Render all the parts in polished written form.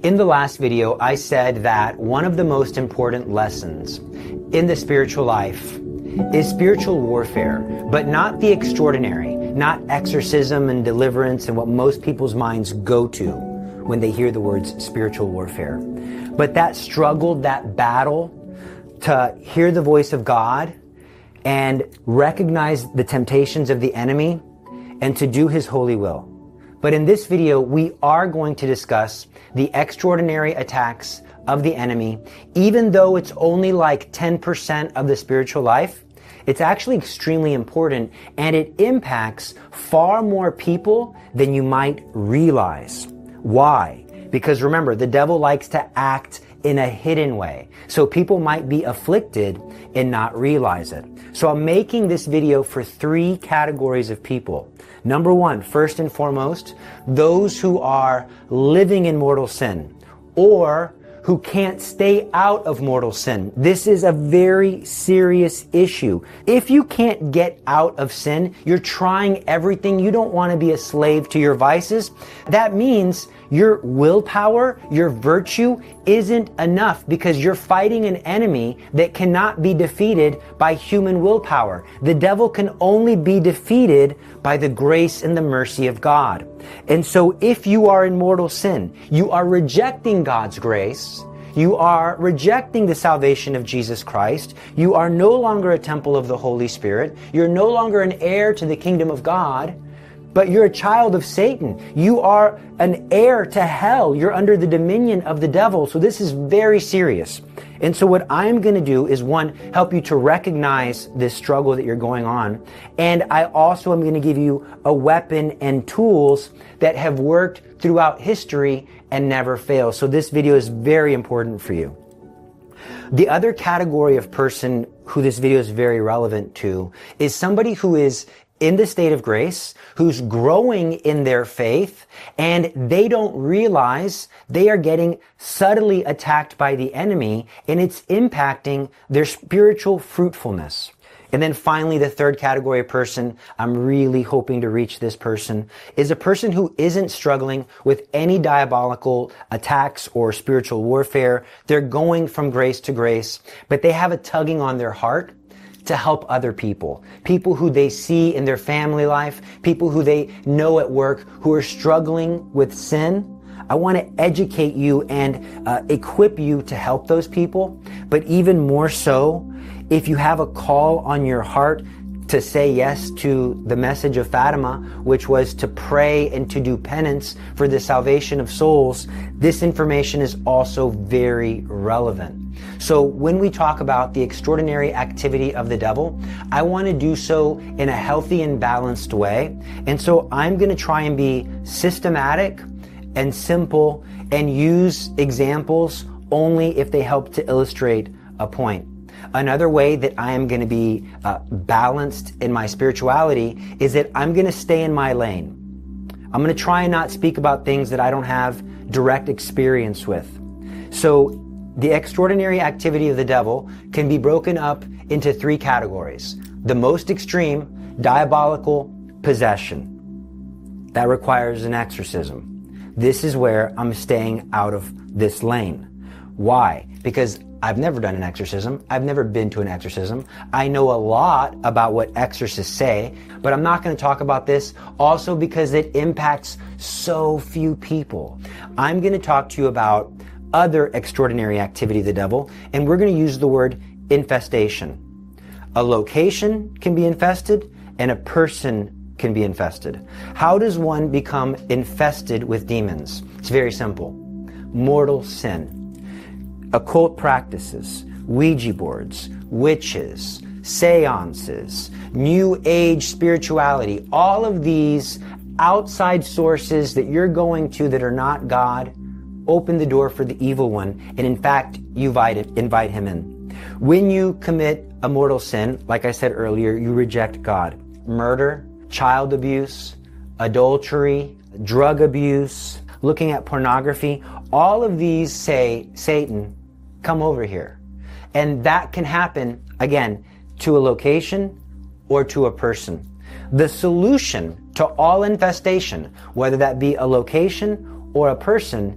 In the last video, I said that one of the most important lessons in the spiritual life is spiritual warfare, but not the extraordinary, not exorcism and deliverance and what most people's minds go to when they hear the words spiritual warfare. But that struggle, that battle to hear the voice of God and recognize the temptations of the enemy and to do His holy will. But in this video, we are going to discuss the extraordinary attacks of the enemy. Even though it's only like 10% of the spiritual life, it's actually extremely important, and it impacts far more people than you might realize. Why? Because remember, the devil likes to act in a hidden way. So people might be afflicted and not realize it. So I'm making this video for 3 categories of people. Number 1, first and foremost, those who are living in mortal sin or who can't stay out of mortal sin. This is a very serious issue. If you can't get out of sin, you're trying everything. You don't want to be a slave to your vices. That means your willpower, your virtue isn't enough because you're fighting an enemy that cannot be defeated by human willpower. The devil can only be defeated by the grace and the mercy of God. And so if you are in mortal sin, you are rejecting God's grace, you are rejecting the salvation of Jesus Christ, you are no longer a temple of the Holy Spirit, you're no longer an heir to the kingdom of God, but you're a child of Satan. You are an heir to hell. You're under the dominion of the devil. So this is very serious. And so what I'm going to do is, 1, help you to recognize this struggle that you're going on. And I also am going to give you a weapon and tools that have worked throughout history and never fail. So this video is very important for you. The other category of person who this video is very relevant to is somebody who is in the state of grace, who's growing in their faith, and they don't realize they are getting subtly attacked by the enemy, and it's impacting their spiritual fruitfulness. And then finally, the third category of person, I'm really hoping to reach this person, is a person who isn't struggling with any diabolical attacks or spiritual warfare. They're going from grace to grace, but they have a tugging on their heart to help other people. People who they see in their family life, people who they know at work who are struggling with sin. I want to educate you and equip you to help those people. But even more so, if you have a call on your heart to say yes to the message of Fatima, which was to pray and to do penance for the salvation of souls, this information is also very relevant. So when we talk about the extraordinary activity of the devil, I want to do so in a healthy and balanced way. And so I'm going to try and be systematic and simple and use examples only if they help to illustrate a point. Another way that I am going to be balanced in my spirituality is that I'm going to stay in my lane. I'm going to try and not speak about things that I don't have direct experience with. So the extraordinary activity of the devil can be broken up into 3 categories. The most extreme, diabolical possession. That requires an exorcism. This is where I'm staying out of this lane. Why? Because I've never done an exorcism. I've never been to an exorcism. I know a lot about what exorcists say, but I'm not going to talk about this also because it impacts so few people. I'm going to talk to you about other extraordinary activity of the devil, and we're going to use the word infestation. A location can be infested, and a person can be infested. How does one become infested with demons? It's very simple. Mortal sin. Occult practices, Ouija boards, witches, seances, New Age spirituality, all of these outside sources that you're going to that are not God, open the door for the evil one, and in fact, you invite him in. When you commit a mortal sin, like I said earlier, you reject God. Murder, child abuse, adultery, drug abuse, looking at pornography, all of these say, Satan, come over here. And that can happen, again, to a location or to a person. The solution to all infestation, whether that be a location or a person,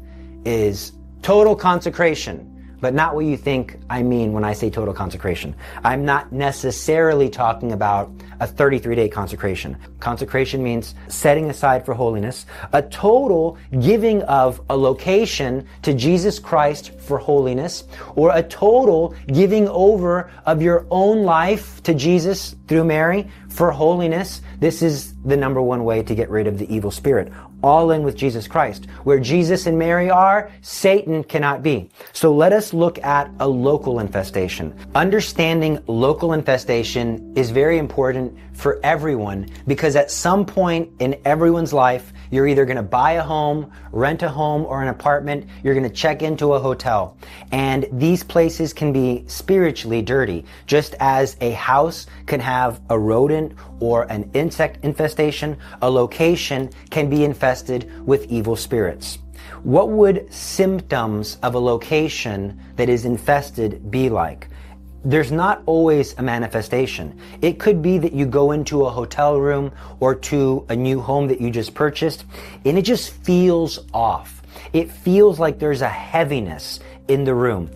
is total consecration, but not what you think I mean when I say total consecration. I'm not necessarily talking about a 33-day consecration. Consecration means setting aside for holiness, a total giving of a location to Jesus Christ for holiness, or a total giving over of your own life to Jesus through Mary for holiness. This is the number one way to get rid of the evil spirit. All in with Jesus Christ. Where Jesus and Mary are, Satan cannot be. So let us look at a local infestation. Understanding local infestation is very important for everyone, because at some point in everyone's life, you're either going to buy a home, rent a home or an apartment, you're going to check into a hotel. And these places can be spiritually dirty, just as a house can have a rodent or an insect infestation, a location can be infested with evil spirits. What would symptoms of a location that is infested be like? There's not always a manifestation. It could be that you go into a hotel room or to a new home that you just purchased, and it just feels off. It feels like there's a heaviness in the room.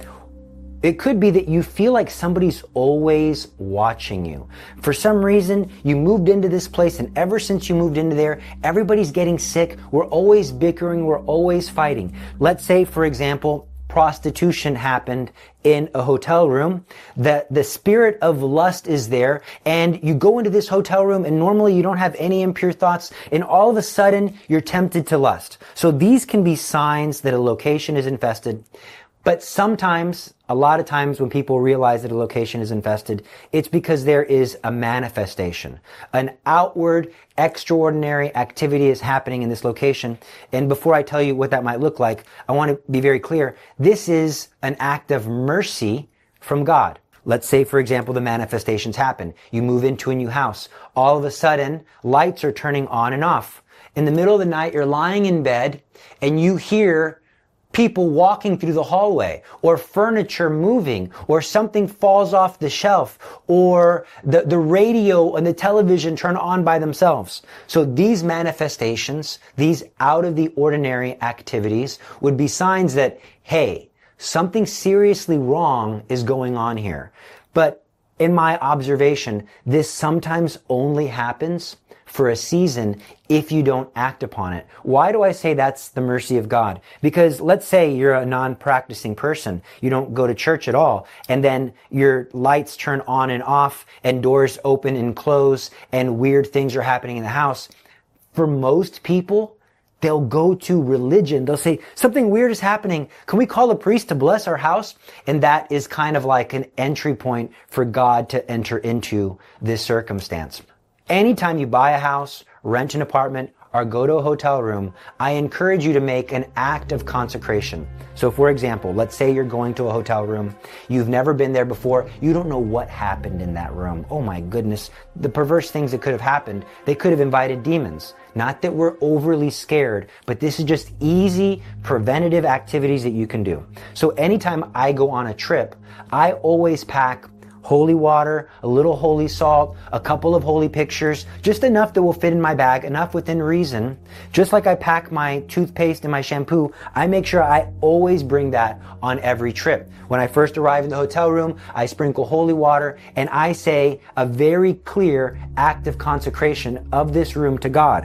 It could be that you feel like somebody's always watching you. For some reason, you moved into this place, and ever since you moved into there, everybody's getting sick. We're always bickering. We're always fighting. Let's say, for example, prostitution happened in a hotel room, that the spirit of lust is there, and you go into this hotel room and normally you don't have any impure thoughts, and all of a sudden you're tempted to lust. So these can be signs that a location is infested. But sometimes, a lot of times when people realize that a location is infested, it's because there is a manifestation. An outward, extraordinary activity is happening in this location. And before I tell you what that might look like, I want to be very clear. This is an act of mercy from God. Let's say, for example, the manifestations happen. You move into a new house. All of a sudden, lights are turning on and off. In the middle of the night, you're lying in bed and you hear people walking through the hallway, or furniture moving, or something falls off the shelf, or the radio and the television turn on by themselves. So these manifestations, these out of the ordinary activities would be signs that, hey, something seriously wrong is going on here. But in my observation, this sometimes only happens for a season if you don't act upon it. Why do I say that's the mercy of God? Because let's say you're a non-practicing person. You don't go to church at all. And then your lights turn on and off and doors open and close and weird things are happening in the house. For most people, they'll go to religion. They'll say, something weird is happening. Can we call a priest to bless our house? And that is kind of like an entry point for God to enter into this circumstance. Anytime you buy a house, rent an apartment, or go to a hotel room, I encourage you to make an act of consecration. So for example, let's say you're going to a hotel room. You've never been there before. You don't know what happened in that room. Oh my goodness. The perverse things that could have happened. They could have invited demons. Not that we're overly scared, but this is just easy preventative activities that you can do. So anytime I go on a trip, I always pack holy water, a little holy salt, a couple of holy pictures, just enough that will fit in my bag, enough within reason. Just like I pack my toothpaste and my shampoo, I make sure I always bring that on every trip. When I first arrive in the hotel room, I sprinkle holy water and I say a very clear act of consecration of this room to God.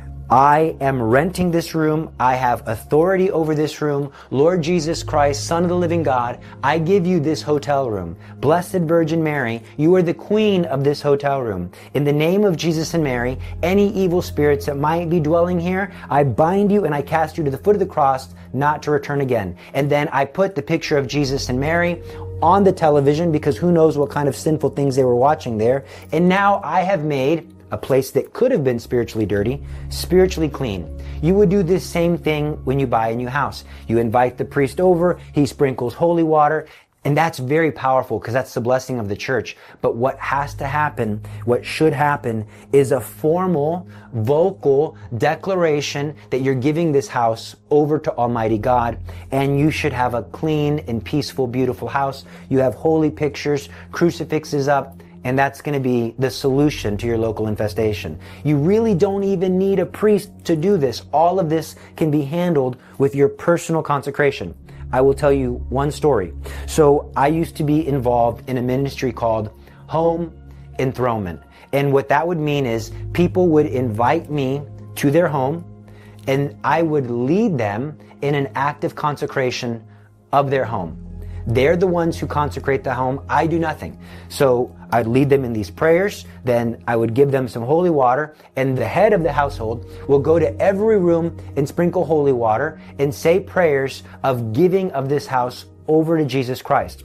I am renting this room. I have authority over this room. Lord Jesus Christ, Son of the living God, I give you this hotel room. Blessed Virgin Mary, you are the queen of this hotel room. In the name of Jesus and Mary, any evil spirits that might be dwelling here, I bind you and I cast you to the foot of the cross, not to return again. And then I put the picture of Jesus and Mary on the television, because who knows what kind of sinful things they were watching there. And now I have made a place that could have been spiritually dirty, spiritually clean. You would do this same thing when you buy a new house. You invite the priest over, he sprinkles holy water, and that's very powerful because that's the blessing of the church. But what has to happen, what should happen, is a formal, vocal declaration that you're giving this house over to Almighty God, and you should have a clean and peaceful, beautiful house. You have holy pictures, crucifixes up, And that's going to be the solution to your local infestation. You really don't even need a priest to do this. All of this can be handled with your personal consecration. I will tell you one story. So I used to be involved in a ministry called Home Enthronement. And what that would mean is people would invite me to their home and I would lead them in an act of consecration of their home. They're the ones who consecrate the home. I do nothing. So I'd lead them in these prayers. Then I would give them some holy water. And the head of the household will go to every room and sprinkle holy water and say prayers of giving of this house over to Jesus Christ.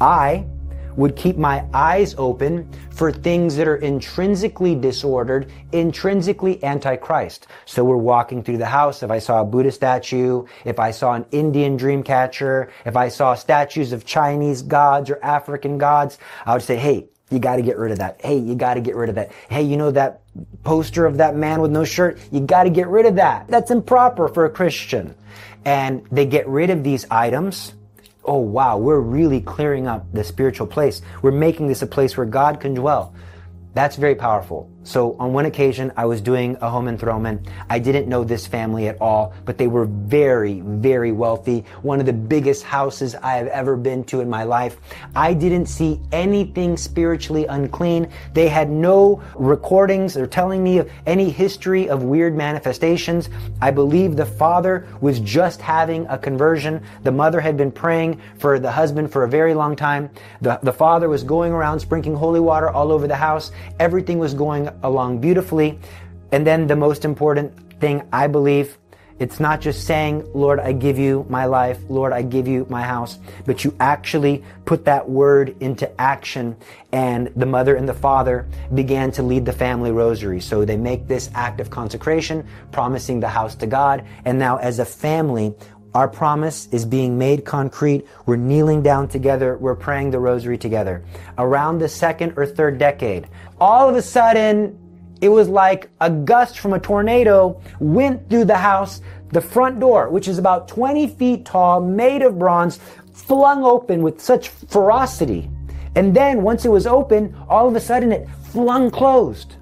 I would keep my eyes open for things that are intrinsically disordered, intrinsically anti-Christ. So we're walking through the house. If I saw a Buddha statue, if I saw an Indian dream catcher, if I saw statues of Chinese gods or African gods, I would say, hey, you got to get rid of that. Hey, you got to get rid of that. Hey, you know that poster of that man with no shirt? You got to get rid of that. That's improper for a Christian. And they get rid of these items. Oh, wow, we're really clearing up the spiritual place. We're making this a place where God can dwell. That's very powerful. So on one occasion, I was doing a home enthronement. I didn't know this family at all, but they were very, very wealthy. One of the biggest houses I have ever been to in my life. I didn't see anything spiritually unclean. They had no recordings or telling me of any history of weird manifestations. I believe the father was just having a conversion. The mother had been praying for the husband for a very long time. The father was going around sprinkling holy water all over the house. Everything was going along beautifully. And then the most important thing, I believe, it's not just saying, Lord, I give you my life. Lord, I give you my house. But you actually put that word into action. And the mother and the father began to lead the family rosary. So they make this act of consecration, promising the house to God. And now as a family, our promise is being made concrete. We're kneeling down together. We're praying the rosary together. Around the second or third decade, all of a sudden, it was like a gust from a tornado went through the house. The front door, which is about 20 feet tall, made of bronze, flung open with such ferocity. And then once it was open, all of a sudden it flung closed.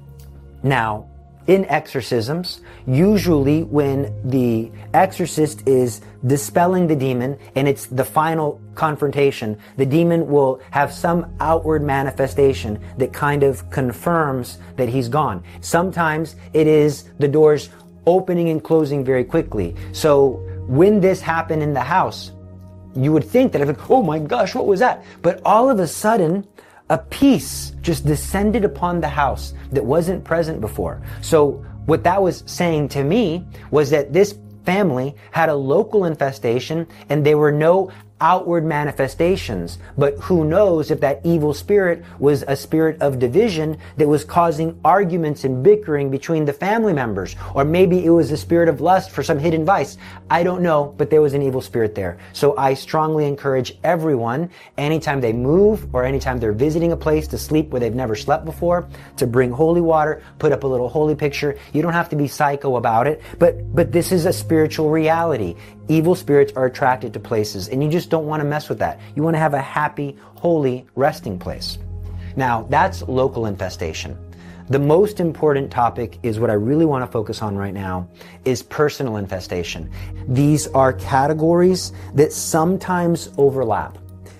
Now, in exorcisms, usually when the exorcist is dispelling the demon and it's the final confrontation, the demon will have some outward manifestation that kind of confirms that he's gone. Sometimes it is the doors opening and closing very quickly. So when this happened in the house, you would think that, oh my gosh, what was that? But all of a sudden, a peace just descended upon the house that wasn't present before. So what that was saying to me was that this family had a local infestation and there were no outward manifestations. But who knows if that evil spirit was a spirit of division that was causing arguments and bickering between the family members. Or maybe it was a spirit of lust for some hidden vice. I don't know, but there was an evil spirit there. So I strongly encourage everyone, anytime they move or anytime they're visiting a place to sleep where they've never slept before, to bring holy water, put up a little holy picture. You don't have to be psycho about it, but this is a spiritual reality. Evil spirits are attracted to places, and you just don't want to mess with that. You want to have a happy, holy resting place. Now, that's local infestation. The most important topic is what I really want to focus on right now is personal infestation. These are categories that sometimes overlap.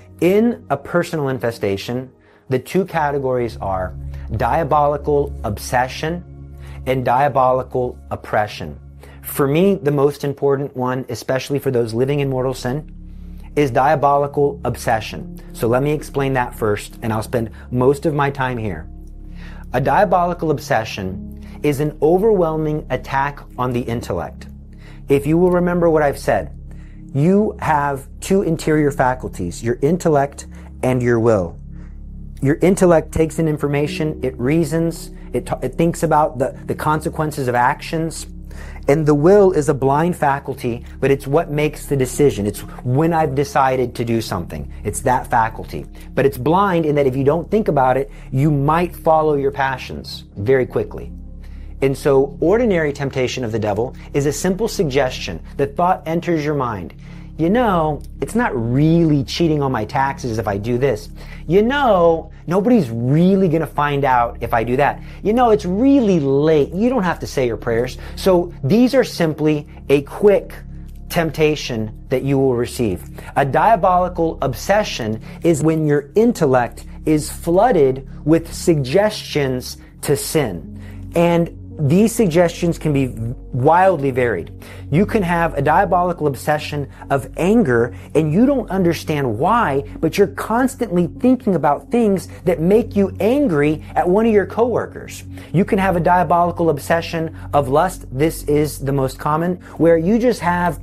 In a personal infestation, the two categories are diabolical obsession and diabolical oppression. For me, the most important one, especially for those living in mortal sin, is diabolical obsession. So let me explain that first, and I'll spend most of my time here. A diabolical obsession is an overwhelming attack on the intellect. If you will remember what I've said, you have two interior faculties, your intellect and your will. Your intellect takes in information, it reasons, it thinks about the consequences of actions. And the will is a blind faculty, but it's what makes the decision. It's when I've decided to do something. It's that faculty. But it's blind in that if you don't think about it, you might follow your passions very quickly. And so ordinary temptation of the devil is a simple suggestion. The thought enters your mind. it's not really cheating on my taxes if I do this. Nobody's really going to find out if I do that. It's really late. You don't have to say your prayers. So these are simply a quick temptation that you will receive. A diabolical obsession is when your intellect is flooded with suggestions to sin. And these suggestions can be wildly varied. You can have a diabolical obsession of anger and you don't understand why, but you're constantly thinking about things that make you angry at one of your coworkers. You can have a diabolical obsession of lust. This is the most common, where you just have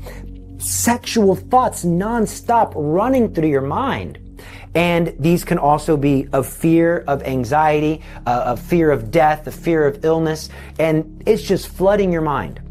sexual thoughts nonstop running through your mind. And these can also be of fear, of anxiety, of fear of death, of fear of illness, and it's just flooding your mind.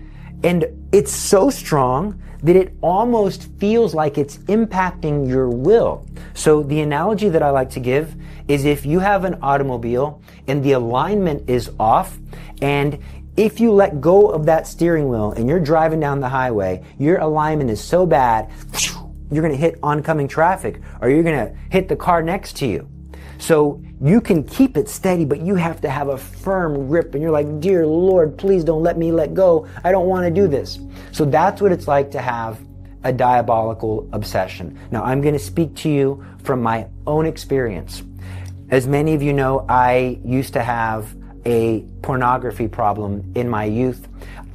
And it's so strong that it almost feels like it's impacting your will. So the analogy that I like to give is if you have an automobile and the alignment is off, and if you let go of that steering wheel and you're driving down the highway, your alignment is so bad, you're going to hit oncoming traffic, or you're going to hit the car next to you. So you can keep it steady, but you have to have a firm grip, and you're like, dear Lord, please don't let me let go. I don't want to do this. So that's what it's like to have a diabolical obsession. Now, I'm going to speak to you from my own experience. As many of you know, I used to have a pornography problem in my youth.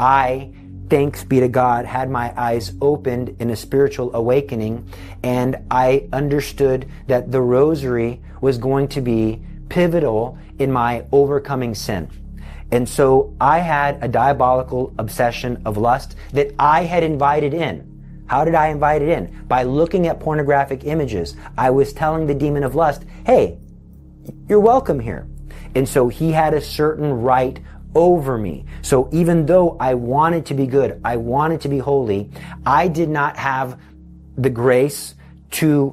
I, thanks be to God, had my eyes opened in a spiritual awakening, and I understood that the rosary was going to be pivotal in my overcoming sin. And so I had a diabolical obsession of lust that I had invited in. How did I invite it in? By looking at pornographic images. I was telling the demon of lust, hey, you're welcome here. And so he had a certain right over me. So even though I wanted to be good, I wanted to be holy, I did not have the grace to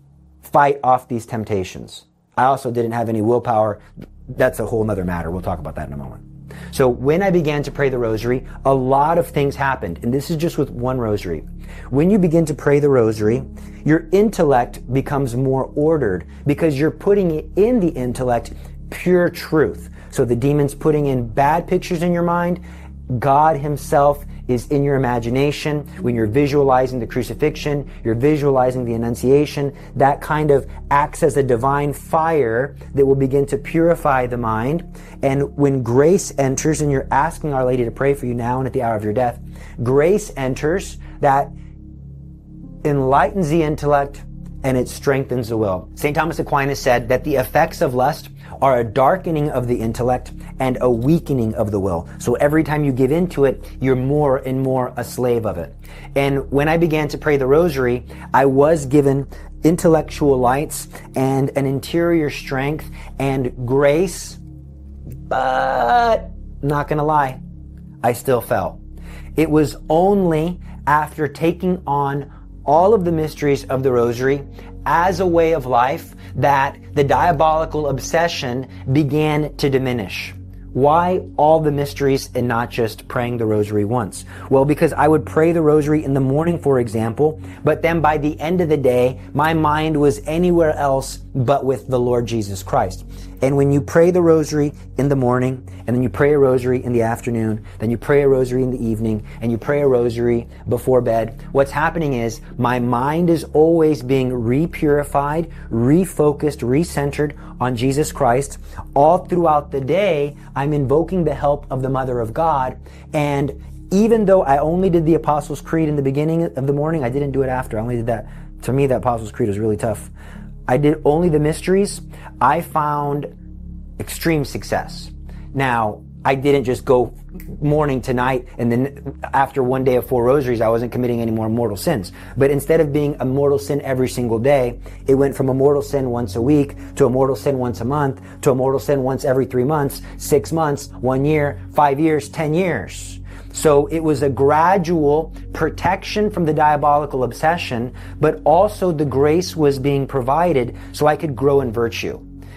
fight off these temptations. I also didn't have any willpower. That's a whole other matter. We'll talk about that in a moment. So when I began to pray the rosary, a lot of things happened. And this is just with one rosary. When you begin to pray the rosary, your intellect becomes more ordered because you're putting in the intellect pure truth. So the demon's putting in bad pictures in your mind. God himself is in your imagination. When you're visualizing the crucifixion, you're visualizing the Annunciation. That kind of acts as a divine fire that will begin to purify the mind. And when grace enters, and you're asking Our Lady to pray for you now and at the hour of your death, grace enters that enlightens the intellect and it strengthens the will. St. Thomas Aquinas said that the effects of lust are a darkening of the intellect and a weakening of the will. So every time you give into it, you're more and more a slave of it. And when I began to pray the rosary, I was given intellectual lights and an interior strength and grace, but not gonna lie, I still fell. It was only after taking on all of the mysteries of the rosary as a way of life that the diabolical obsession began to diminish. Why all the mysteries and not just praying the rosary once? Well, because I would pray the rosary in the morning, for example, but then by the end of the day, my mind was anywhere else but with the Lord Jesus Christ. And when you pray the rosary in the morning, and then you pray a rosary in the afternoon, then you pray a rosary in the evening, and you pray a rosary before bed, what's happening is my mind is always being re-purified, refocused, recentered on Jesus Christ. All throughout the day, I'm invoking the help of the Mother of God. And even though I only did the Apostles' Creed in the beginning of the morning, I didn't do it after. I only did that. To me, that Apostles' Creed was really tough. I did only the mysteries. I found extreme success. Now, I didn't just go morning to night, and then after one day of 4 rosaries, I wasn't committing any more mortal sins. But instead of being a mortal sin every single day, it went from a mortal sin once a week, to a mortal sin once a month, to a mortal sin once every 3 months, 6 months, 1 year, 5 years, 10 years. So it was a gradual protection from the diabolical obsession, but also the grace was being provided so I could grow in virtue.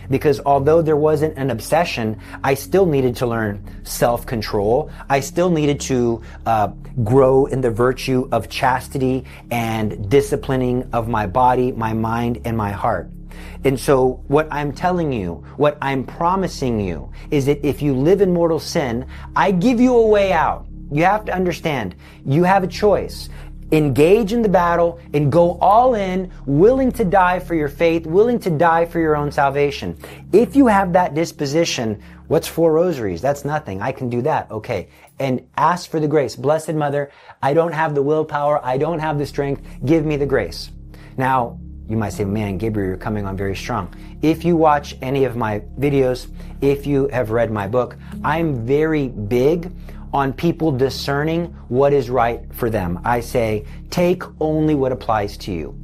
because although there wasn't an obsession, I still needed to learn self-control. I still needed to grow in the virtue of chastity and disciplining of my body, my mind, and my heart. And so what I'm telling you, what I'm promising you, is that if you live in mortal sin, I give you a way out. You have to understand, you have a choice. Engage in the battle and go all in, willing to die for your faith, willing to die for your own salvation. If you have that disposition, what's 4 rosaries? That's nothing. I can do that. Okay. And ask for the grace. Blessed Mother, I don't have the willpower. I don't have the strength. Give me the grace. Now, you might say, man, Gabriel, you're coming on very strong. If you watch any of my videos, if you have read my book, I'm very big on people discerning what is right for them. I say, take only what applies to you.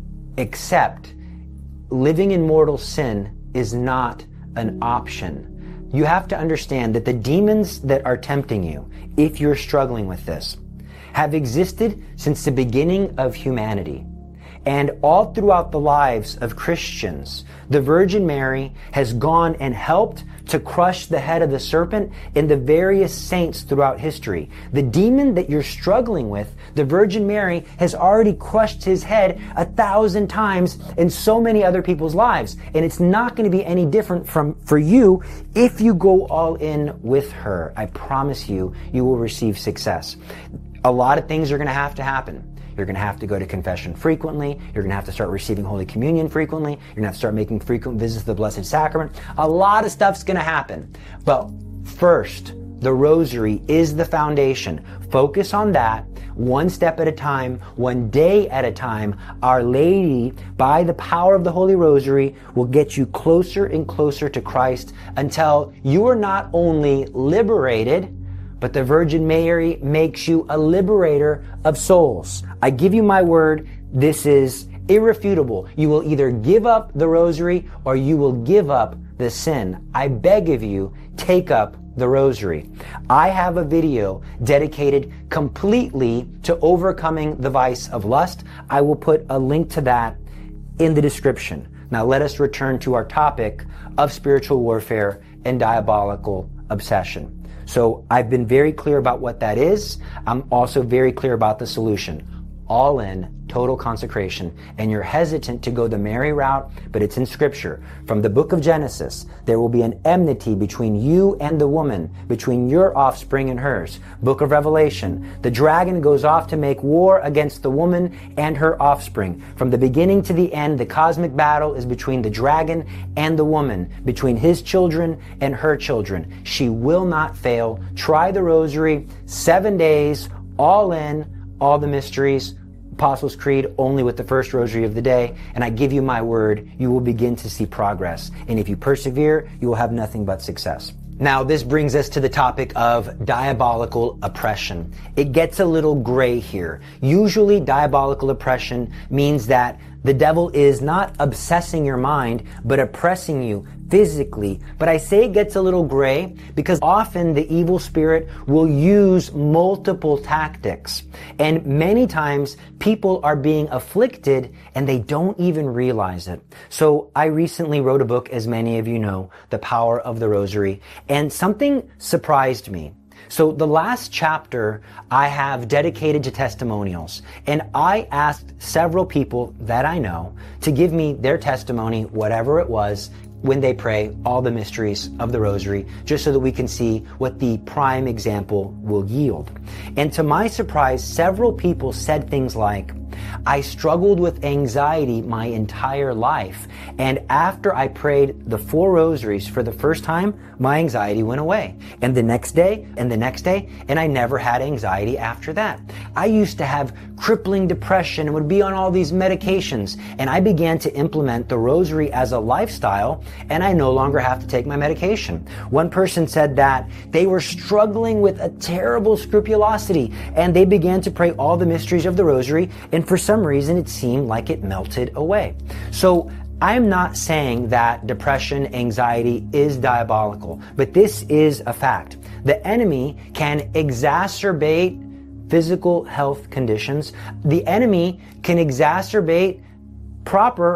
Except living in mortal sin is not an option. You have to understand that the demons that are tempting you, if you're struggling with this, have existed since the beginning of humanity. And all throughout the lives of Christians, the Virgin Mary has gone and helped to crush the head of the serpent in the various saints throughout history. The demon that you're struggling with, the Virgin Mary has already crushed his head 1,000 times in so many other people's lives. And it's not going to be any different for you if you go all in with her. I promise you, you will receive success. A lot of things are going to happen. You're going to have to go to confession frequently. You're going to have to start receiving Holy Communion frequently. You're going to have to start making frequent visits to the Blessed Sacrament. A lot of stuff's going to happen. But first, the Rosary is the foundation. Focus on that, one step at a time, one day at a time. Our Lady, by the power of the Holy Rosary, will get you closer and closer to Christ until you are not only liberated, but the Virgin Mary makes you a liberator of souls. I give you my word, this is irrefutable. You will either give up the Rosary or you will give up the sin. I beg of you, take up the Rosary. I have a video dedicated completely to overcoming the vice of lust. I will put a link to that in the description. Now let us return to our topic of spiritual warfare and diabolical obsession. So I've been very clear about what that is. I'm also very clear about the solution. All in, total consecration. And you're hesitant to go the Mary route, but it's in Scripture. From the book of Genesis, there will be an enmity between you and the woman, between your offspring and hers. Book of Revelation, the dragon goes off to make war against the woman and her offspring. From the beginning to the end, the cosmic battle is between the dragon and the woman, between his children and her children. She will not fail. Try the Rosary, 7 days, all in, all the mysteries, Apostles' Creed only with the first rosary of the day, and I give you my word, you will begin to see progress. And if you persevere, you will have nothing but success. Now, this brings us to the topic of diabolical oppression. It gets a little gray here. Usually, diabolical oppression means that the devil is not obsessing your mind, but oppressing you physically. But I say it gets a little gray because often the evil spirit will use multiple tactics. And many times people are being afflicted and they don't even realize it. So I recently wrote a book, as many of you know, The Power of the Rosary, and something surprised me. So the last chapter I have dedicated to testimonials, and I asked several people that I know to give me their testimony, whatever it was, when they pray all the mysteries of the Rosary, just so that we can see what the prime example will yield. And to my surprise, several people said things like, I struggled with anxiety my entire life, and after I prayed the 4 rosaries for the first time, my anxiety went away. And the next day, and the next day, and I never had anxiety after that. I used to have crippling depression and would be on all these medications, and I began to implement the rosary as a lifestyle, and I no longer have to take my medication. One person said that they were struggling with a terrible scrupulosity, and they began to pray all the mysteries of the rosary, and for some reason it seemed like it melted away. So I'm not saying that depression, anxiety is diabolical, but this is a fact. The enemy can exacerbate physical health conditions. The enemy can exacerbate proper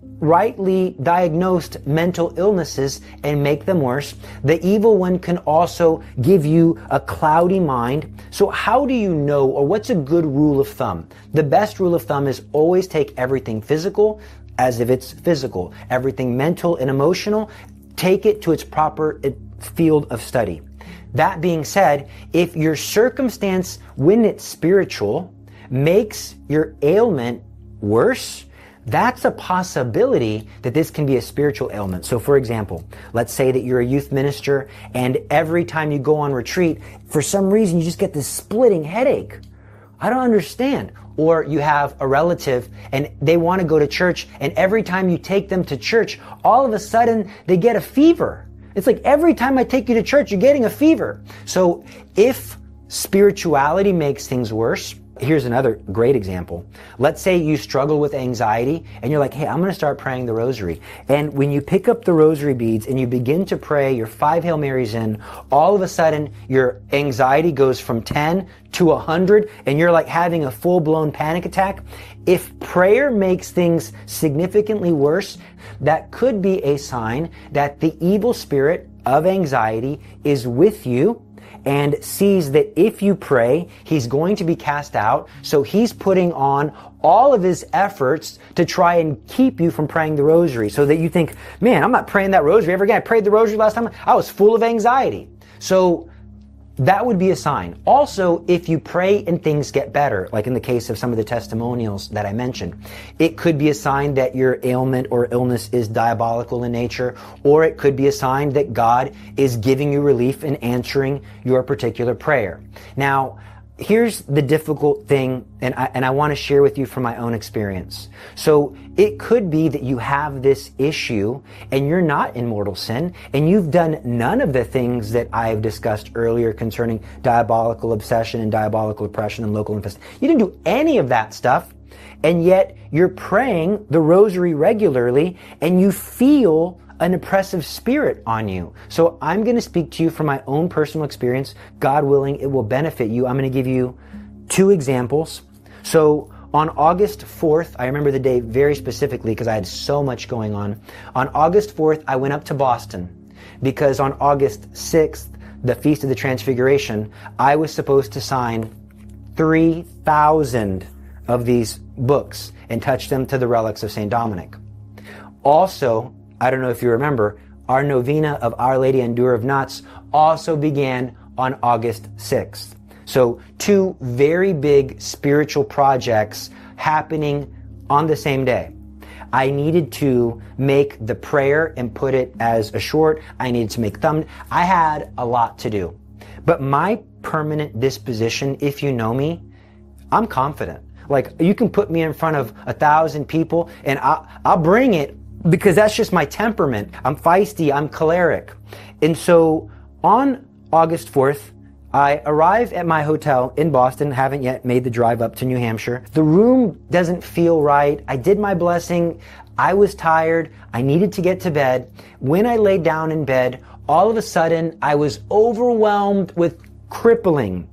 rightly diagnosed mental illnesses and make them worse. The evil one can also give you a cloudy mind. So how do you know, or what's a good rule of thumb? The best rule of thumb is always take everything physical as if it's physical. Everything mental and emotional, take it to its proper field of study. That being said, if your circumstance, when it's spiritual, makes your ailment worse, that's a possibility that this can be a spiritual ailment. So for example, let's say that you're a youth minister and every time you go on retreat, for some reason you just get this splitting headache. I don't understand. Or you have a relative and they want to go to church, and every time you take them to church, all of a sudden they get a fever. It's like every time I take you to church, you're getting a fever. So if spirituality makes things worse, here's another great example. Let's say you struggle with anxiety and you're like, hey, I'm going to start praying the rosary. And when you pick up the rosary beads and you begin to pray your 5 Hail Marys in, all of a sudden your anxiety goes from 10 to 100 and you're like having a full-blown panic attack. If prayer makes things significantly worse, that could be a sign that the evil spirit of anxiety is with you and sees that if you pray, he's going to be cast out. So he's putting on all of his efforts to try and keep you from praying the rosary, so that you think, man, I'm not praying that rosary ever again. I prayed the rosary last time. I was full of anxiety. So that would be a sign. Also, if you pray and things get better, like in the case of some of the testimonials that I mentioned, it could be a sign that your ailment or illness is diabolical in nature, or it could be a sign that God is giving you relief and answering your particular prayer. Now, here's the difficult thing, and I want to share with you from my own experience. So it could be that you have this issue and you're not in mortal sin and you've done none of the things that I've discussed earlier concerning diabolical obsession and diabolical oppression and local infestation. You didn't do any of that stuff, and yet you're praying the rosary regularly and you feel an oppressive spirit on you. So I'm going to speak to you from my own personal experience. God willing, it will benefit you. I'm going to give you 2 examples. So on August 4th, I remember the day very specifically because I had so much going on. On August 4th, I went up to Boston because on August 6th, the Feast of the Transfiguration, I was supposed to sign 3,000 of these books and touch them to the relics of St. Dominic. Also, I don't know if you remember, our novena of Our Lady Endure of Knots also began on August 6th. So 2 very big spiritual projects happening on the same day. I needed to make the prayer and put it as a short. I needed to make thumb. I had a lot to do. But my permanent disposition, if you know me, I'm confident. Like, you can put me in front of 1,000 people and I'll bring it, because that's just my temperament. I'm feisty, I'm choleric. And so on August 4th, I arrive at my hotel in Boston, haven't yet made the drive up to New Hampshire. The room doesn't feel right. I did my blessing. I was tired. I needed to get to bed. When I laid down in bed, all of a sudden I was overwhelmed with crippling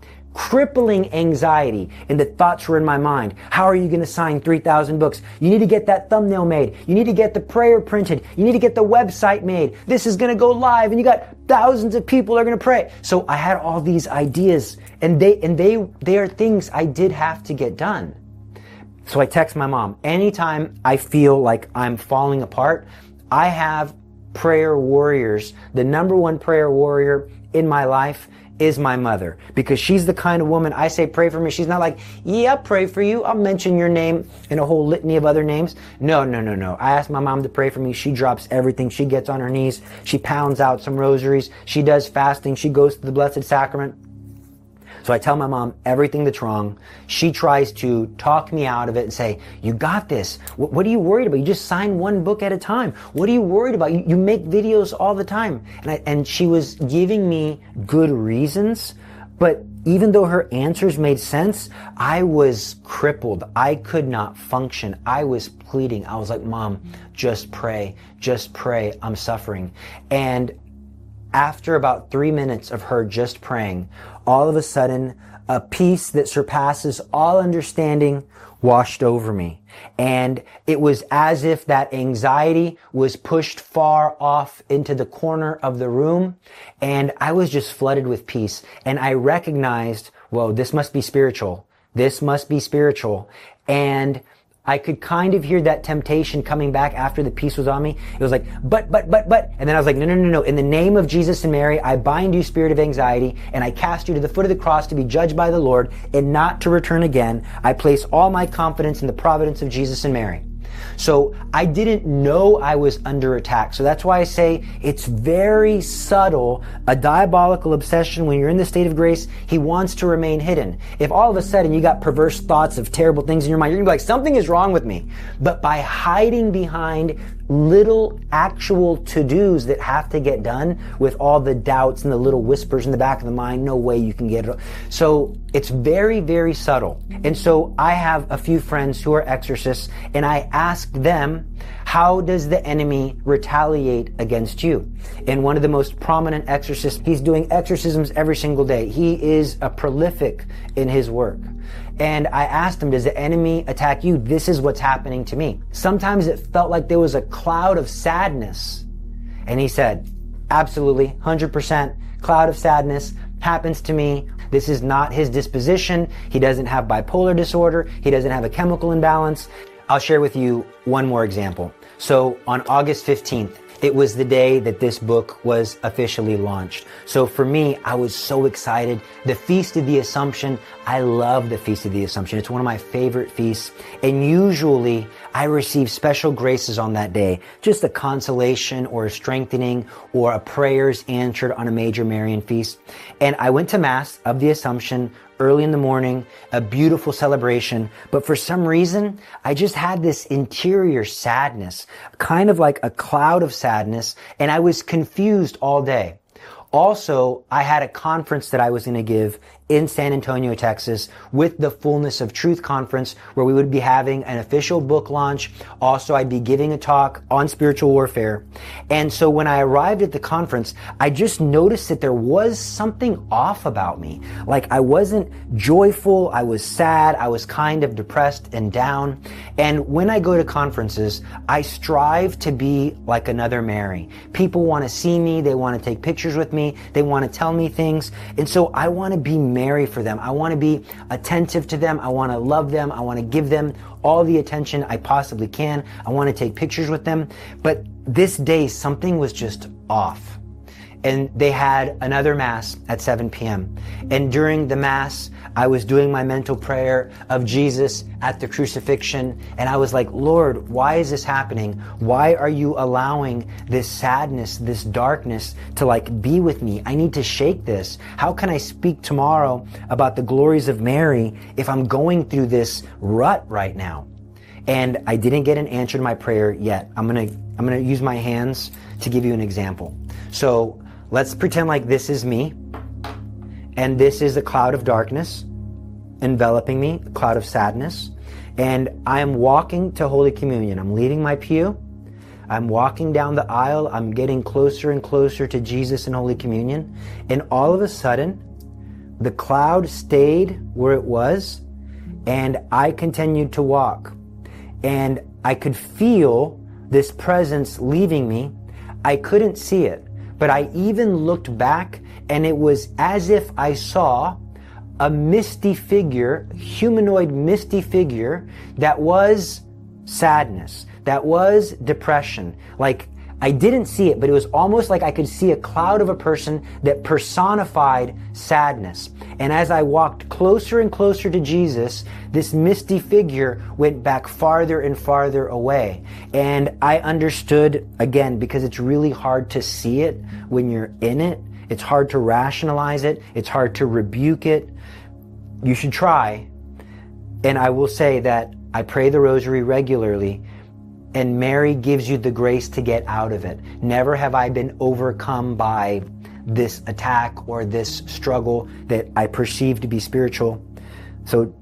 anxiety, and the thoughts were in my mind. How are you going to sign 3,000 books? You need to get that thumbnail made. You need to get the prayer printed. You need to get the website made. This is going to go live, and you got thousands of people that are going to pray. So I had all these ideas, and they are things I did have to get done. So I text my mom. Anytime I feel like I'm falling apart, I have prayer warriors. The number 1 prayer warrior in my life is my mother, because she's the kind of woman I say, pray for me. She's not like, yeah, I'll pray for you. I'll mention your name and a whole litany of other names. No. I ask my mom to pray for me. She drops everything. She gets on her knees. She pounds out some rosaries. She does fasting. She goes to the Blessed Sacrament. So I tell my mom everything that's wrong. She tries to talk me out of it and say, you got this. What are you worried about? You just sign 1 book at a time. What are you worried about? You make videos all the time. And she was giving me good reasons, but even though her answers made sense, I was crippled. I could not function. I was pleading. I was like, Mom, just pray. Just pray. I'm suffering. And after about 3 minutes of her just praying, all of a sudden, a peace that surpasses all understanding washed over me. And it was as if that anxiety was pushed far off into the corner of the room. And I was just flooded with peace. And I recognized, whoa, this must be spiritual. This must be spiritual. And I could kind of hear that temptation coming back after the peace was on me. It was like, but. And then I was like, no. In the name of Jesus and Mary, I bind you, spirit of anxiety, and I cast you to the foot of the cross to be judged by the Lord and not to return again. I place all my confidence in the providence of Jesus and Mary. So I didn't know I was under attack. So that's why I say it's very subtle, a diabolical obsession. When you're in the state of grace, he wants to remain hidden. If all of a sudden you got perverse thoughts of terrible things in your mind, you're going to be like, something is wrong with me. But by hiding behind little actual to-dos that have to get done with all the doubts and the little whispers in the back of the mind, no way you can get it. So it's very, very subtle. And so I have a few friends who are exorcists, and I ask them, how does the enemy retaliate against you? And one of the most prominent exorcists, he's doing exorcisms every single day. He is a prolific in his work. And I asked him, does the enemy attack you? This is what's happening to me. Sometimes it felt like there was a cloud of sadness. And he said, absolutely, 100% cloud of sadness happens to me. This is not his disposition. He doesn't have bipolar disorder. He doesn't have a chemical imbalance. I'll share with you one more example. So on August 15th, it was the day that this book was officially launched. So for me, I was so excited. The Feast of the Assumption, I love the Feast of the Assumption. It's one of my favorite feasts. And usually I receive special graces on that day. Just a consolation or a strengthening or a prayers answered on a major Marian feast. And I went to Mass of the Assumption early in the morning, a beautiful celebration. But for some reason, I just had this interior sadness, kind of like a cloud of sadness, and I was confused all day. Also, I had a conference that I was going to give in San Antonio, Texas, with the Fullness of Truth conference, where we would be having an official book launch. Also, I'd be giving a talk on spiritual warfare. And so when I arrived at the conference, I just noticed that there was something off about me. Like I wasn't joyful, I was sad, I was kind of depressed and down. And when I go to conferences, I strive to be like another Mary. People want to see me, they want to take pictures with me, they want to tell me things. And so I want to be Mary for them. I want to be attentive to them. I want to love them. I want to give them all the attention I possibly can. I want to take pictures with them. But this day, something was just off. And they had another Mass at 7 p.m. And during the Mass, I was doing my mental prayer of Jesus at the crucifixion. And I was like, Lord, why is this happening? Why are you allowing this sadness, this darkness to be with me? I need to shake this. How can I speak tomorrow about the glories of Mary if I'm going through this rut right now? And I didn't get an answer to my prayer yet. I'm gonna use my hands to give you an example. So let's pretend like this is me, and this is a cloud of darkness enveloping me, a cloud of sadness, and I am walking to Holy Communion. I'm leaving my pew, I'm walking down the aisle, I'm getting closer and closer to Jesus in Holy Communion, and all of a sudden, the cloud stayed where it was, and I continued to walk. And I could feel this presence leaving me. I couldn't see it. But I even looked back, and it was as if I saw a misty figure, humanoid misty figure, that was sadness, that was depression. Like, I didn't see it, but it was almost like I could see a cloud of a person that personified sadness. And as I walked closer and closer to Jesus, this misty figure went back farther and farther away. And I understood, again, because it's really hard to see it when you're in it. It's hard to rationalize it. It's hard to rebuke it. You should try. And I will say that I pray the rosary regularly, and Mary gives you the grace to get out of it. Never have I been overcome by this attack or this struggle that I perceive to be spiritual. So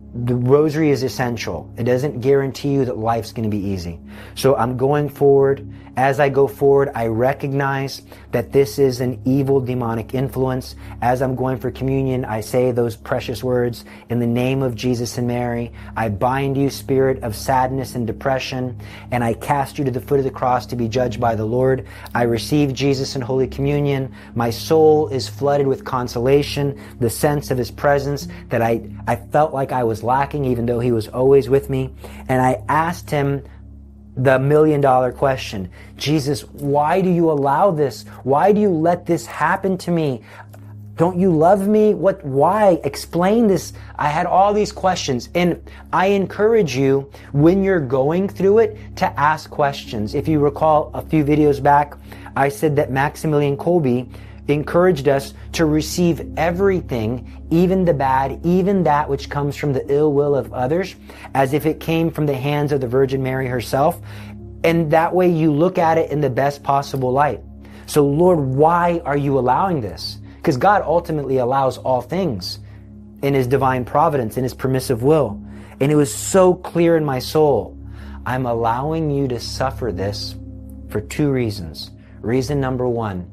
the rosary is essential. It doesn't guarantee you that life's going to be easy. So I'm going forward. As I go forward, I recognize that this is an evil demonic influence. As I'm going for communion, I say those precious words, in the name of Jesus and Mary, I bind you, spirit of sadness and depression, and I cast you to the foot of the cross to be judged by the Lord. I receive Jesus in Holy Communion. My soul is flooded with consolation, the sense of His presence that I felt like I was lacking, even though He was always with me. And I asked Him the $1,000,000 question. Jesus, why do you allow this? Why do you let this happen to me? Don't you love me? Why? Explain this. I had all these questions, and I encourage you, when you're going through it, to ask questions. If you recall a few videos back, I said that Maximilian Kolbe encouraged us to receive everything, even the bad, even that which comes from the ill will of others, as if it came from the hands of the Virgin Mary herself. And that way you look at it in the best possible light. So Lord, why are you allowing this? Because God ultimately allows all things in His divine providence, in His permissive will. And it was so clear in my soul. I'm allowing you to suffer this for 2 reasons. Reason number 1,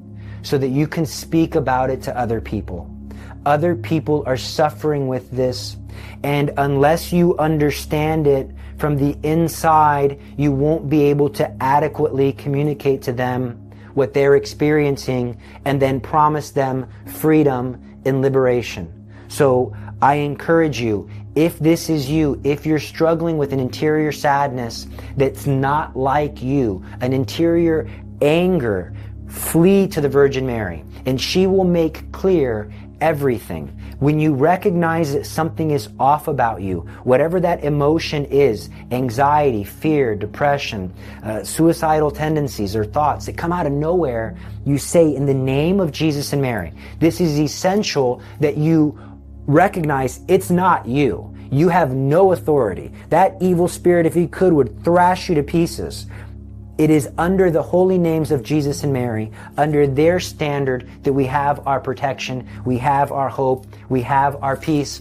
so that you can speak about it to other people. Other people are suffering with this, and unless you understand it from the inside, you won't be able to adequately communicate to them what they're experiencing and then promise them freedom and liberation. So I encourage you, if this is you, if you're struggling with an interior sadness that's not like you, an interior anger, flee to the Virgin Mary, and she will make clear everything. When you recognize that something is off about you, whatever that emotion is, anxiety, fear, depression, suicidal tendencies or thoughts that come out of nowhere, you say, in the name of Jesus and Mary. This is essential that you recognize it's not you. You have no authority. That evil spirit, if he could, would thrash you to pieces. It is under the holy names of Jesus and Mary, under their standard, that we have our protection, we have our hope, we have our peace.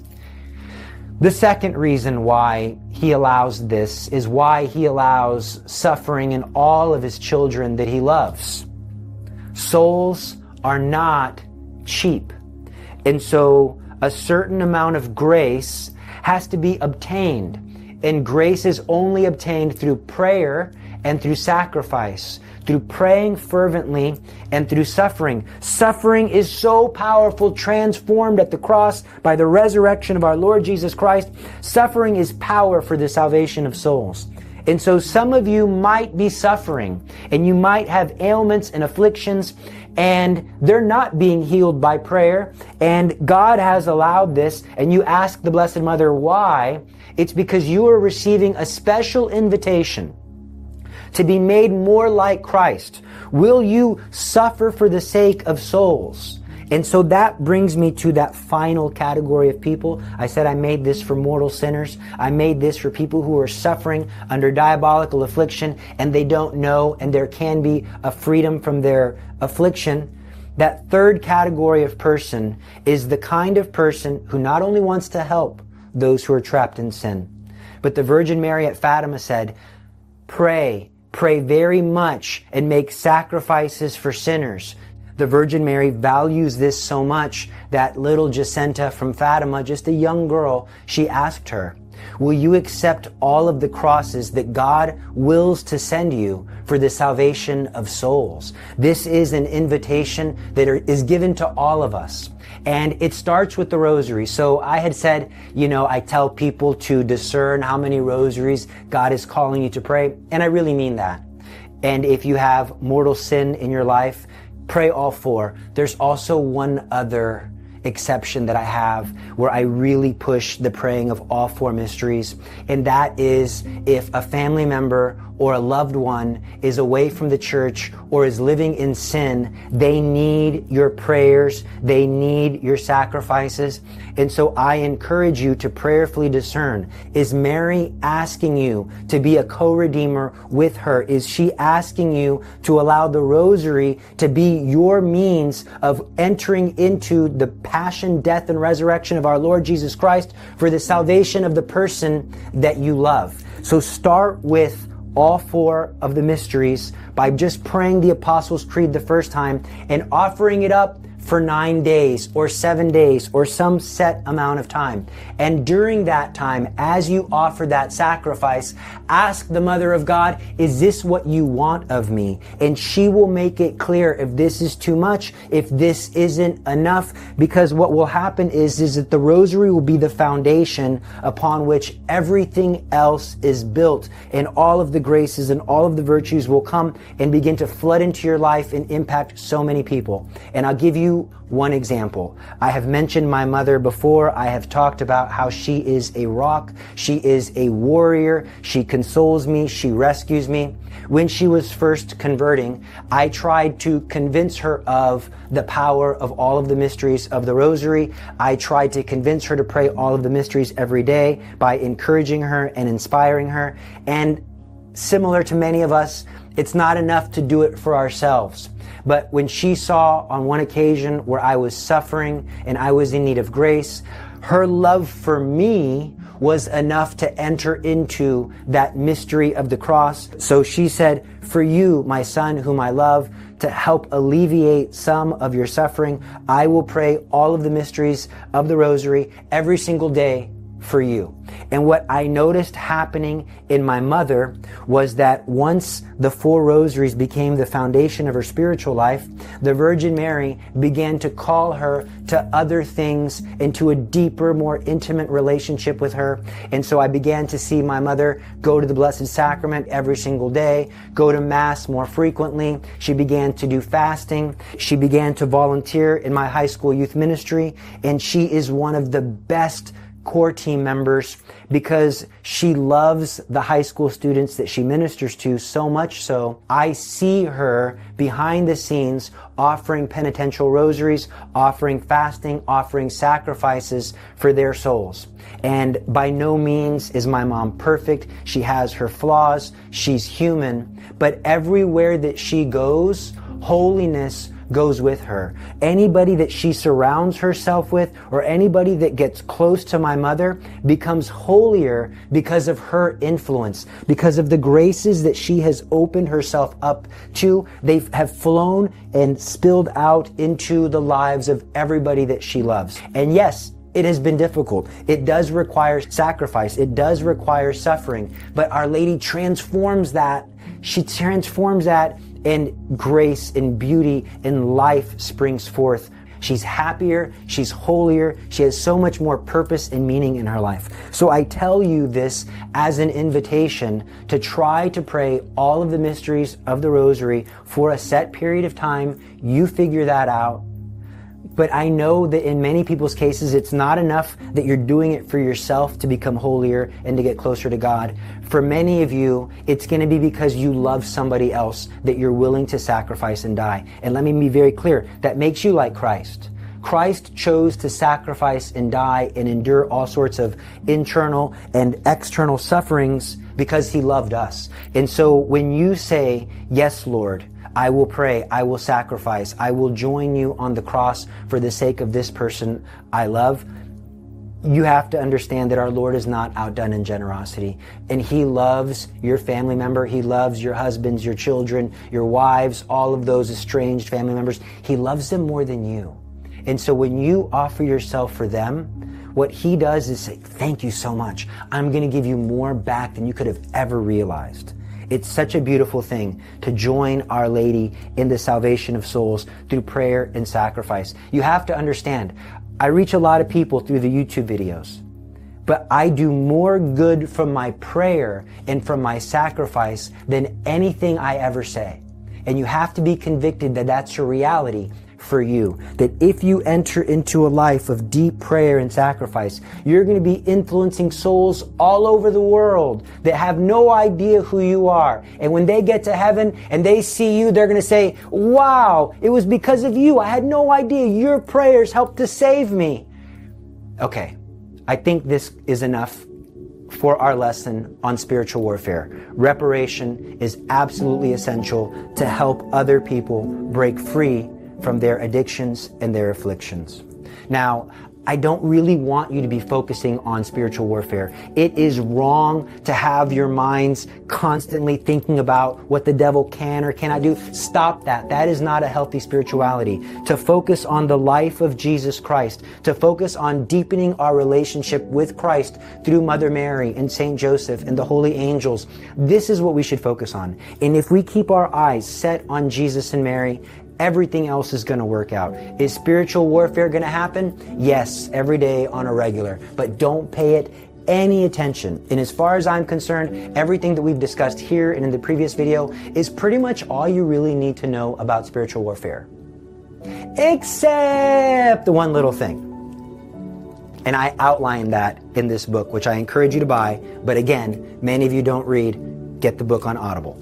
The second reason why He allows this is why He allows suffering in all of His children that He loves. Souls are not cheap. And so a certain amount of grace has to be obtained. And grace is only obtained through prayer and through sacrifice, through praying fervently and through suffering. Suffering is so powerful, transformed at the cross by the resurrection of our Lord Jesus Christ. Suffering is power for the salvation of souls. And so some of you might be suffering, and you might have ailments and afflictions, and they're not being healed by prayer, and God has allowed this, and you ask the Blessed Mother why. It's because you are receiving a special invitation to be made more like Christ. Will you suffer for the sake of souls? And so that brings me to that final category of people. I said I made this for mortal sinners. I made this for people who are suffering under diabolical affliction and they don't know, and there can be a freedom from their affliction. That third category of person is the kind of person who not only wants to help those who are trapped in sin, but the Virgin Mary at Fatima said, pray very much and make sacrifices for sinners. The Virgin Mary values this so much that little Jacinta from Fatima, just a young girl, she asked her, will you accept all of the crosses that God wills to send you for the salvation of souls? This is an invitation that is given to all of us. And it starts with the rosary. So I had said, I tell people to discern how many rosaries God is calling you to pray. And I really mean that. And if you have mortal sin in your life, pray all 4. There's also one other exception that I have where I really push the praying of all 4 mysteries. And that is if a family member or a loved one is away from the church or is living in sin, they need your prayers, they need your sacrifices. And so I encourage you to prayerfully discern, is Mary asking you to be a co-redeemer with her? Is she asking you to allow the rosary to be your means of entering into the passion, death, and resurrection of our Lord Jesus Christ for the salvation of the person that you love. So start with all 4 of the mysteries by just praying the Apostles' Creed the first time and offering it up for 9 days or 7 days or some set amount of time. And during that time, as you offer that sacrifice, ask the Mother of God, is this what you want of me? And she will make it clear if this is too much, if this isn't enough, because what will happen is that the rosary will be the foundation upon which everything else is built, and all of the graces and all of the virtues will come and begin to flood into your life and impact so many people. And I'll give you one example. I have mentioned my mother before. I have talked about how she is a rock. She is a warrior. She consoles me. She rescues me. When she was first converting, I tried to convince her of the power of all of the mysteries of the Rosary. I tried to convince her to pray all of the mysteries every day by encouraging her and inspiring her. And similar to many of us, it's not enough to do it for ourselves. But when she saw on one occasion where I was suffering and I was in need of grace, her love for me was enough to enter into that mystery of the cross. So she said, for you, my son, whom I love, to help alleviate some of your suffering, I will pray all of the mysteries of the Rosary every single day for you. And what I noticed happening in my mother was that once the 4 rosaries became the foundation of her spiritual life, the Virgin Mary began to call her to other things and to a deeper, more intimate relationship with her. And so I began to see my mother go to the Blessed Sacrament every single day, go to Mass more frequently. She began to do fasting. She began to volunteer in my high school youth ministry, and she is one of the best core team members because she loves the high school students that she ministers to so much so I see her behind the scenes offering penitential rosaries, offering fasting, offering sacrifices for their souls. And by no means is my mom perfect. She has her flaws. She's human. But everywhere that she goes, holiness goes with her. Anybody that she surrounds herself with or anybody that gets close to my mother becomes holier because of her influence, because of the graces that she has opened herself up to. They have flown and spilled out into the lives of everybody that she loves. And yes, it has been difficult. It does require sacrifice. It does require suffering. But Our Lady transforms that. She transforms that, and grace and beauty and life springs forth. She's happier, she's holier, she has so much more purpose and meaning in her life. So I tell you this as an invitation to try to pray all of the mysteries of the Rosary for a set period of time. You figure that out. But I know that in many people's cases, it's not enough that you're doing it for yourself to become holier and to get closer to God. For many of you, it's going to be because you love somebody else that you're willing to sacrifice and die. And let me be very clear, that makes you like Christ. Christ chose to sacrifice and die and endure all sorts of internal and external sufferings because he loved us. And so when you say, yes, Lord, I will pray, I will sacrifice, I will join you on the cross for the sake of this person I love, you have to understand that our Lord is not outdone in generosity. And he loves your family member. He loves your husbands, your children, your wives, all of those estranged family members. He loves them more than you. And so when you offer yourself for them, what he does is say, thank you so much. I'm going to give you more back than you could have ever realized. It's such a beautiful thing to join Our Lady in the salvation of souls through prayer and sacrifice. You have to understand, I reach a lot of people through the YouTube videos, but I do more good from my prayer and from my sacrifice than anything I ever say. And you have to be convicted that that's a reality for you. That if you enter into a life of deep prayer and sacrifice, you're going to be influencing souls all over the world that have no idea who you are. And when they get to heaven and they see you, they're going to say, wow, it was because of you. I had no idea. Your prayers helped to save me. Okay, I think this is enough for our lesson on spiritual warfare. Reparation is absolutely essential to help other people break free from their addictions and their afflictions. Now, I don't really want you to be focusing on spiritual warfare. It is wrong to have your minds constantly thinking about what the devil can or cannot do. Stop that. That is not a healthy spirituality. To focus on the life of Jesus Christ, to focus on deepening our relationship with Christ through Mother Mary and Saint Joseph and the holy angels. This is what we should focus on. And if we keep our eyes set on Jesus and Mary, everything else is going to work out. Is spiritual warfare going to happen? Yes, every day on a regular. But don't pay it any attention. And as far as I'm concerned, everything that we've discussed here and in the previous video is pretty much all you really need to know about spiritual warfare. Except the one little thing. And I outlined that in this book, which I encourage you to buy. But again, many of you don't read. Get the book on Audible.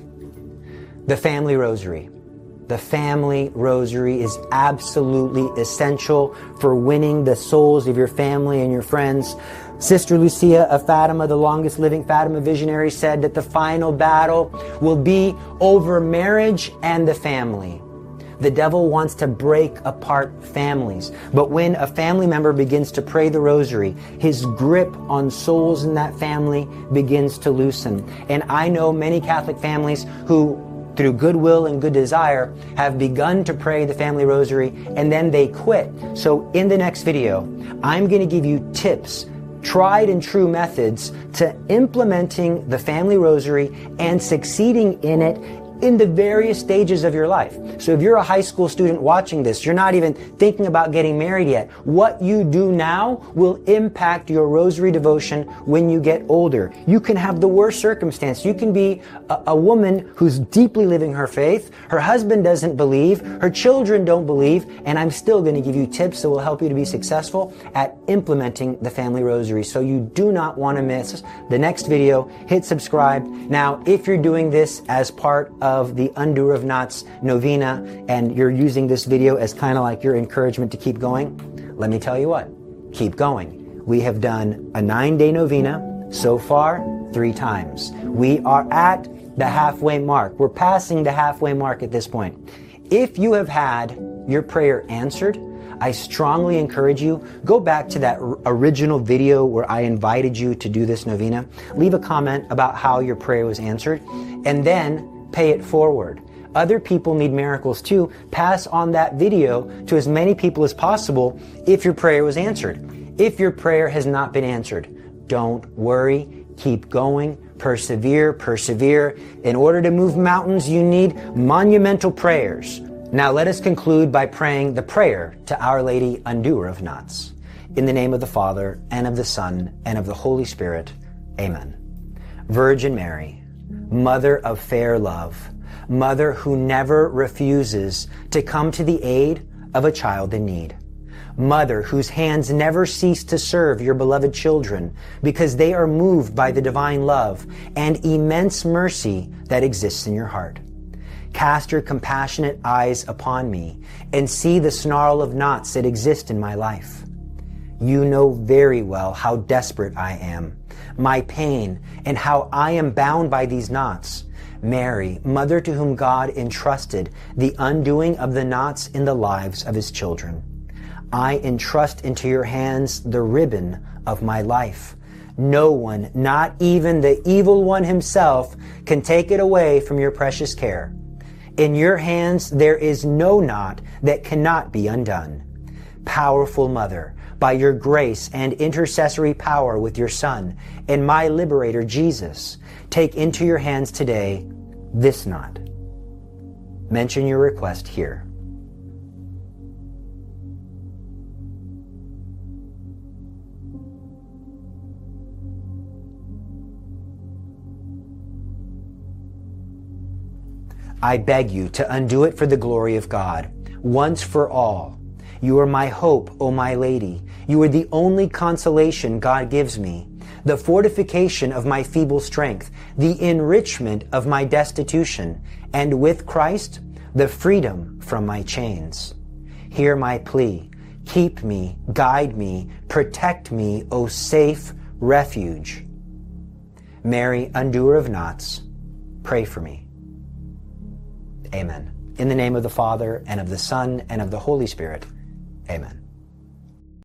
The Family Rosary. The Family Rosary is absolutely essential for winning the souls of your family and your friends. Sister Lucia of Fatima, the longest living Fatima visionary, said that the final battle will be over marriage and the family. The devil wants to break apart families. But when a family member begins to pray the rosary, his grip on souls in that family begins to loosen. And I know many Catholic families who, through goodwill and good desire, have begun to pray the Family Rosary and then they quit. So in the next video, I'm going to give you tips, tried and true methods to implementing the Family Rosary and succeeding in it in the various stages of your life. So if you're a high school student watching this, you're not even thinking about getting married yet, what you do now will impact your rosary devotion when you get older. You can have the worst circumstance. You can be a woman who's deeply living her faith. Her husband doesn't believe. Her children don't believe. And I'm still going to give you tips that will help you to be successful at implementing the Family Rosary. So you do not want to miss the next video. Hit subscribe. Now, if you're doing this as part of the Undoer of Knots novena and you're using this video as kind of like your encouragement to keep going, let me tell you what, keep going. We have done a 9-day novena so far 3 times. We are at the halfway mark. We're passing the halfway mark at this point. If you have had your prayer answered, I strongly encourage you, go back to that original video where I invited you to do this novena. Leave a comment about how your prayer was answered, and then pay it forward. Other people need miracles too. Pass on that video to as many people as possible if your prayer was answered. If your prayer has not been answered, don't worry. Keep going. Persevere. In order to move mountains, you need monumental prayers. Now let us conclude by praying the prayer to Our Lady, Undoer of Knots. In the name of the Father, and of the Son, and of the Holy Spirit. Amen. Virgin Mary, Mother of fair love, Mother who never refuses to come to the aid of a child in need, Mother whose hands never cease to serve your beloved children because they are moved by the divine love and immense mercy that exists in your heart. Cast your compassionate eyes upon me and see the snarl of knots that exist in my life. You know very well how desperate I am, my pain, and how I am bound by these knots. Mary, Mother to whom God entrusted the undoing of the knots in the lives of His children, I entrust into your hands the ribbon of my life. No one, not even the evil one himself, can take it away from your precious care. In your hands there is no knot that cannot be undone. Powerful Mother, by your grace and intercessory power with your Son and my liberator Jesus, take into your hands today this knot. Mention your request here. I beg you to undo it for the glory of God, once for all. You are my hope, O my Lady. You are the only consolation God gives me, the fortification of my feeble strength, the enrichment of my destitution, and with Christ, the freedom from my chains. Hear my plea. Keep me, guide me, protect me, O safe refuge. Mary, Undoer of Knots, pray for me. Amen. In the name of the Father, and of the Son, and of the Holy Spirit. Amen.